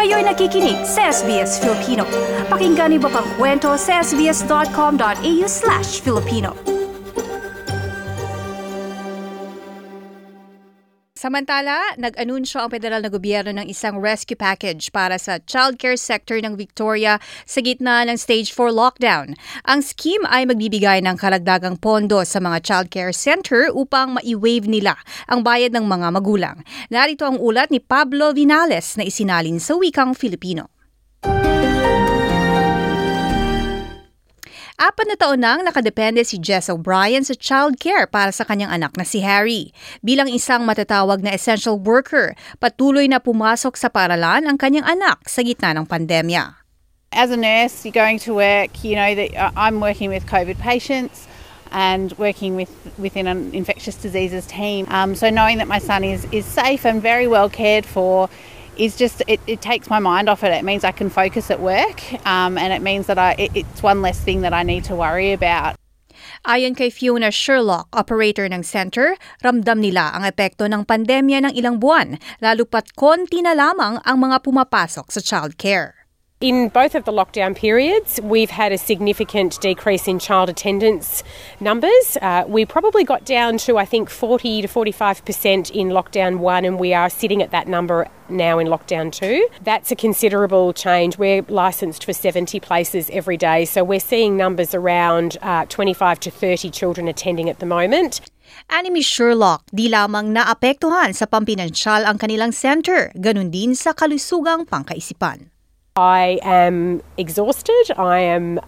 Kayo'y nakikinig sa SBS Filipino. Pakinggan niyo pa ang kwento sa sbs.com.au/Filipino. Samantala, nag-anunsyo ang federal na gobyerno ng isang rescue package para sa childcare sector ng Victoria sa gitna ng Stage 4 lockdown. Ang scheme ay magbibigay ng karagdagang pondo sa mga childcare center upang ma-waive nila ang bayad ng mga magulang. Narito ang ulat ni Pablo Vinales na isinalin sa wikang Filipino. 4 na taon nang nakadepende si Jess O'Brien sa childcare para sa kanyang anak na si Harry. Bilang isang matatawag na essential worker, patuloy na pumasok sa paaralan ang kanyang anak sa gitna ng pandemya. As a nurse, you're going to work, you know that I'm working with COVID patients and working within an infectious diseases team. So knowing that my son is safe and very well cared for is just, it takes my mind off it. It means I can focus at work and it means that it's one less thing that I need to worry about. Ayon kay Fiona Sherlock, operator ng center, ramdam nila ang epekto ng pandemya ng ilang buwan, lalo pat konti na lamang ang mga pumapasok sa childcare. In both of the lockdown periods, we've had a significant decrease in child attendance numbers. We probably got down to, I think, 40 to 45% in lockdown 1, and we are sitting at that number now in lockdown 2. That's a considerable change. We're licensed for 70 places every day, so we're seeing numbers around 25 to 30 children attending at the moment. Ani Ms. Sherlock, di lamang naapektuhan sa pampinansyal ang kanilang center, ganun din sa kalusugang pangkaisipan. I am exhausted. I am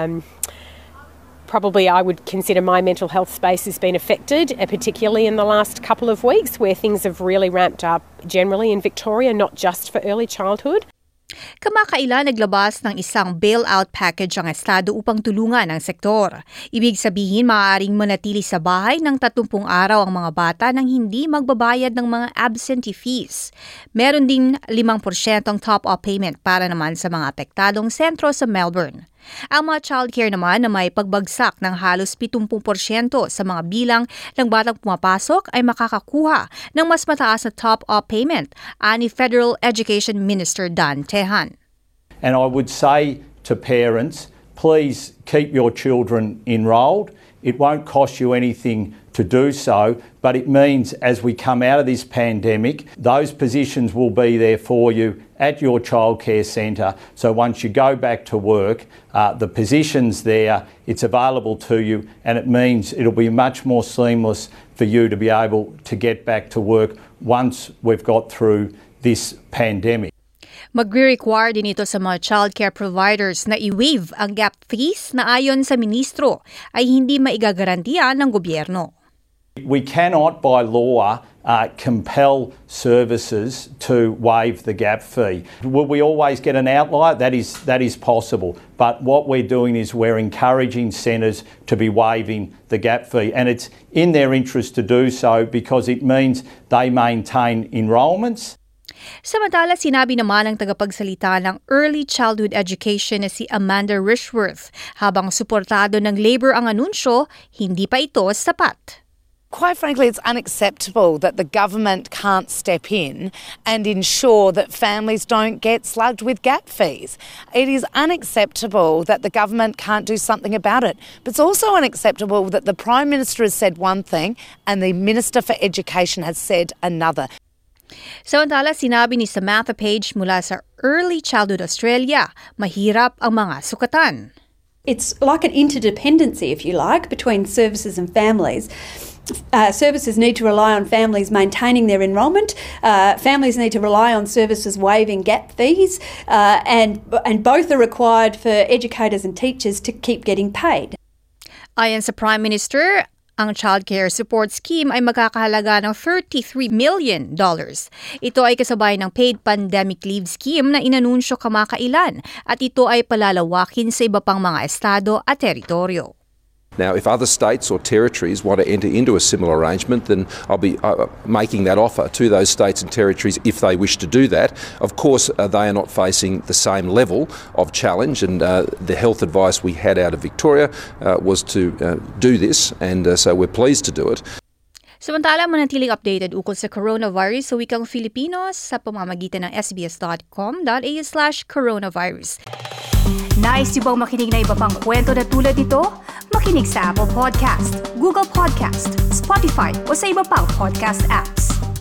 probably, I would consider my mental health space has been affected, particularly in the last couple of weeks where things have really ramped up generally in Victoria, not just for early childhood. Kamakailan naglabas ng isang bailout package ang estado upang tulungan ang sektor. Ibig sabihin, maaaring manatili sa bahay ng 30 araw ang mga bata nang hindi magbabayad ng mga absentee fees. Meron din 5% top-up payment para naman sa mga apektadong sentro sa Melbourne. Ang mga childcare naman na may pagbagsak ng halos 70% sa mga bilang ng batang pumapasok ay makakakuha ng mas mataas na top-up payment, ani Federal Education Minister Dan Tehan. And I would say to parents, please keep your children enrolled. It won't cost you anything to do so, but it means as we come out of this pandemic, those positions will be there for you at your childcare centre. So once you go back to work, the position's there, it's available to you, and it means it'll be much more seamless for you to be able to get back to work once we've got through this pandemic. Magre-require din ito sa mga childcare providers na i-waive ang gap fees na ayon sa ministro ay hindi maigagarantiya ng gobyerno. We cannot by law compel services to waive the gap fee. Will we always get an outlier? That is possible. But what we're doing is we're encouraging centres to be waiving the gap fee, and it's in their interest to do so because it means they maintain enrolments. Samantala, sinabi naman ng tagapagsalita ng Early Childhood Education na si Amanda Rishworth, habang suportado ng Labor ang anunsyo, hindi pa ito sapat. Quite frankly, it's unacceptable that the government can't step in and ensure that families don't get slugged with gap fees. It is unacceptable that the government can't do something about it. But it's also unacceptable that the Prime Minister has said one thing and the Minister for Education has said another. Samantala, sinabi ni Samantha Page mula sa Early Childhood Australia, mahirap ang mga sukatan. It's like an interdependency, if you like, between services and families. Services need to rely on families maintaining their enrolment. Families need to rely on services waiving gap fees, and both are required for educators and teachers to keep getting paid. Ayon sa Prime Minister, ang Child Care Support Scheme ay magkakahalaga ng $33 million. Ito ay kasabay ng Paid Pandemic Leave Scheme na inanunsyo kamakailan at ito ay palalawakin sa iba pang mga estado at teritoryo. Now, if other states or territories want to enter into a similar arrangement, then I'll be making that offer to those states and territories if they wish to do that. Of course, they are not facing the same level of challenge, and the health advice we had out of Victoria was to do this, and so we're pleased to do it. Samantala, manatiling updated ukol sa coronavirus sa wikang Filipino sa pamamagitan ng sbs.com.au/coronavirus. Nice yung bang makinig na iba pang kwento na tulad ito? Makinig sa Apple Podcast, Google Podcast, Spotify o sa iba pang podcast apps.